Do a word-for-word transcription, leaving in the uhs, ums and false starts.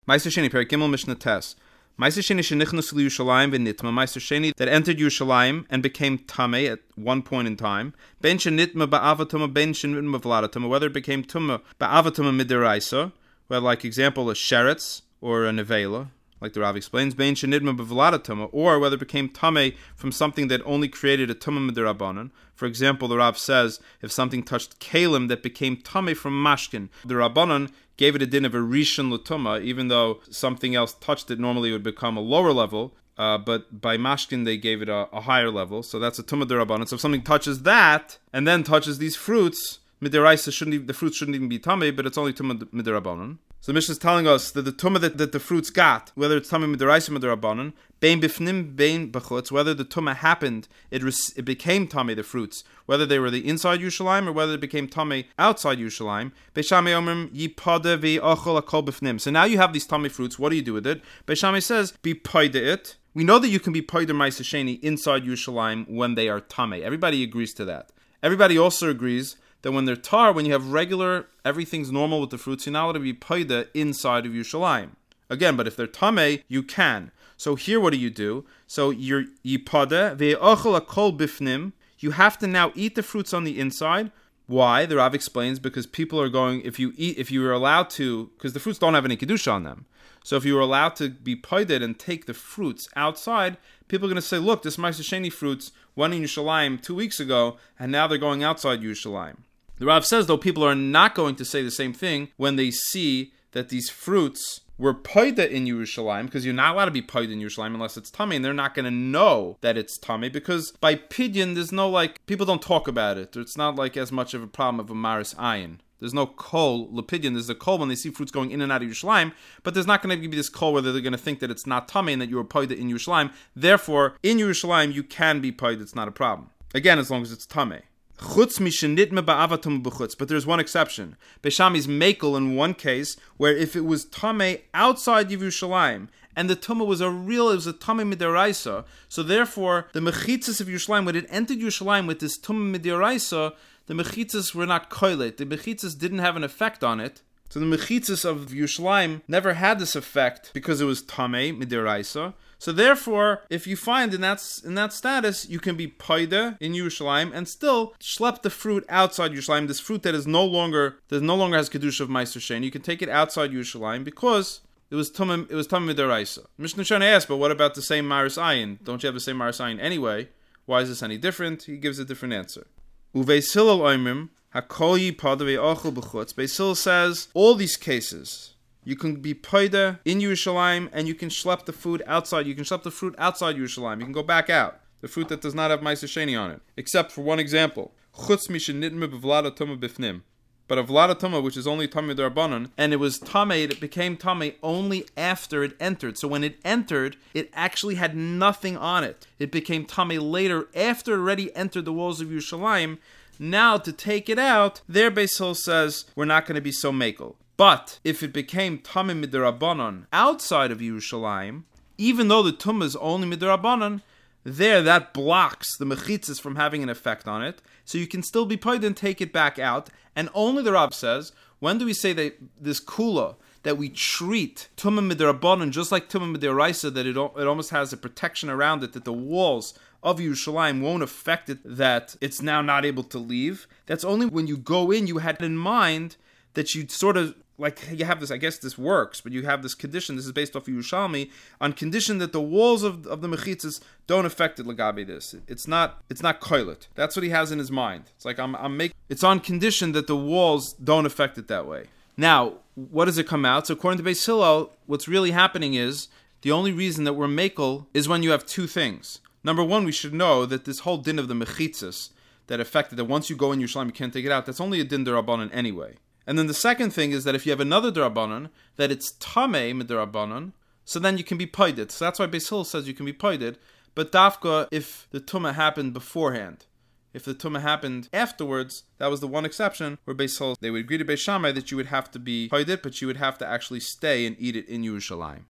Meiser Sheni, Perek Gimel, Mishnah Tes. Meiser Sheni shenichnas Yerushalayim v'nitma. Meiser Sheni that entered Yerushalayim and became tamei at one point in time. Ben shenitma ba'avatuma, ben shenitma v'ladatuma. Whether it became tuma ba'avatuma midiraisa, whether like example a sheretz or a nevela, like the Rav explains, ben shenitma b'v'ladatuma, or whether it became tamei from something that only created a tuma midirabanan. For example, the Rav says if something touched kalim that became tamei from mashkin, the Rabbanan gave it a din of a rishon l'tuma, even though something else touched it, normally it would become a lower level, uh, but by mashkin they gave it a, a higher level, so that's a tumah d'Rabbanan. So if something touches that, and then touches these fruits, midiraisa shouldn't even, the fruits shouldn't even be tamei, but it's only tumah mid'Rabbanan. So the Mishnah is telling us that the tumah that, that the fruits got, whether it's tamei midiraisa mid'Rabbanan, bein bifnim, bein b'chutz, whether the tumah happened, it, res, it became tamei, the fruits, whether they were the inside Yerushalayim or whether it became tamei outside Yerushalayim. Beishamai omrim yipada v'achol akol bifnim. So now you have these tamei fruits. What do you do with it? Beishamai says, be paida it. We know that you can be paida ma'aser sheni inside Yerushalayim when they are tamei. Everybody agrees to that. Everybody also agrees that when they're tar, when you have regular, everything's normal with the fruits, you're not allowed to be paida inside of Yerushalayim. Again, but if they're tamei, you can. So here, what do you do? So you're yipada ve'achol akol bifnim. You have to now eat the fruits on the inside. Why? The Rav explains, because people are going, if you eat, if you were allowed to, because the fruits don't have any kedusha on them. So if you were allowed to be paided and take the fruits outside, people are going to say, look, this Ma'aser Sheni fruits went in Yerushalayim two weeks ago, and now they're going outside Yerushalayim. The Rav says, though, people are not going to say the same thing when they see that these fruits were paida in Yerushalayim, because you're not allowed to be paida in Yerushalayim unless it's tamei, and they're not going to know that it's tamei, because by pidyon, there's no, like, people don't talk about it. It's not like as much of a problem of a maris ayin. There's no kol lepidyon. There's a kol when they see fruits going in and out of Yerushalayim, but there's not going to be this kol where they're going to think that it's not tamei and that you were paida in Yerushalayim. Therefore, in Yerushalayim, you can be paida. It's not a problem. Again, as long as it's tamei. Chutz mishenitma ba'avatum b'chutz, but there's one exception. Beishami's mekel in one case where if it was tamei outside Yerushalayim and the tumah was a real, it was a tamei midiraisa, so therefore the mechitzas of Yerushalayim, when it entered Yerushalayim with this tumah midiraisa, the mechitzas were not koilet. The mechitzas didn't have an effect on it. So the mechitzas of Yerushalayim never had this effect because it was tamei midiraisa. So therefore, if you find in that in that status, you can be paida in Yerushalayim and still schlep the fruit outside Yerushalayim. This fruit that is no longer that no longer has kedusha of Ma'aser Sheni, you can take it outside Yerushalayim because it was tumah it was tumah midiraisa. Mishnah Shana asks, but what about the same maris ayin? Don't you have the same maris ayin anyway? Why is this any different? He gives a different answer. Beis Hillel oimrim hakol yipada ve'achol b'chutz. Beis Hillel says all these cases, you can be paida in Yerushalayim and you can schlep the food outside. You can schlep the fruit outside Yerushalayim. You can go back out. The fruit that does not have Ma'aser Sheni on it. Except for one example. Chutz mishenitma b'vlada tuma bifnim. But a vlada tuma, which is only tamei d'Rabbanan, and it was tamei, it became tamei only after it entered. So when it entered, it actually had nothing on it. It became tamei later, after it already entered the walls of Yerushalayim. Now to take it out, there Beis Hillel says, we're not going to be so mekel. But if it became tamei mid'Rabbanan outside of Yerushalayim, even though the tumah is only mid'Rabbanan, there that blocks the mechitzas from having an effect on it. So you can still be paid and take it back out. And only the Rav says, when do we say that this kula, that we treat tumah mid'Rabbanan just like tumah mid'Oraisa, that it, it almost has a protection around it, that the walls of Yerushalayim won't affect it, that it's now not able to leave? That's only when you go in, you had in mind that you sort of, like, you have this, I guess this works, but you have this condition, this is based off of Yerushalmi, on condition that the walls of, of the mechitzas don't affect it, lagabi this. It's not, it's not koilet. That's what he has in his mind. It's like, I'm, I'm making, it's on condition that the walls don't affect it that way. Now, what does it come out? So according to Beis Hillel, what's really happening is, the only reason that we're mekel is when you have two things. Number one, we should know that this whole din of the mechitzas, that affected, that once you go in Yerushalayim, you can't take it out, that's only a din d'Rabbanan anyway. And then the second thing is that if you have another d'Rabbanan, that it's tamei mid'Rabbanan, so then you can be paided. So that's why Beis Hillel says you can be paided. But dafka, if the tumah happened beforehand, if the tumah happened afterwards, that was the one exception where Beis Hillel, they would agree to Beis Shammai that you would have to be paided, but you would have to actually stay and eat it in Yerushalayim.